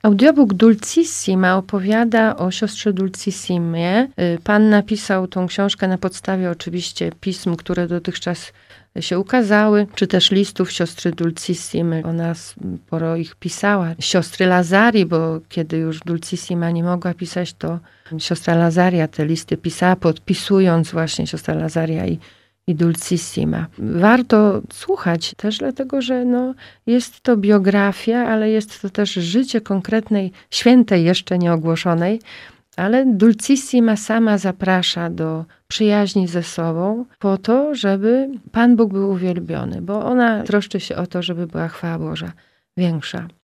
Audiobook Dulcissima opowiada o siostrze Dulcissimie. Pan napisał tą książkę na podstawie oczywiście pism, które dotychczas się ukazały, czy też listów siostry Dulcissimy. Ona sporo ich pisała. Siostry Lazarii, bo kiedy już Dulcissima nie mogła pisać, to siostra Lazaria te listy pisała, podpisując właśnie siostra Lazaria i Dulcissima. Warto słuchać też dlatego, że jest to biografia, ale jest to też życie konkretnej, świętej jeszcze nieogłoszonej, ale Dulcissima sama zaprasza do przyjaźni ze sobą po to, żeby Pan Bóg był uwielbiony, bo ona troszczy się o to, żeby była chwała Boża większa.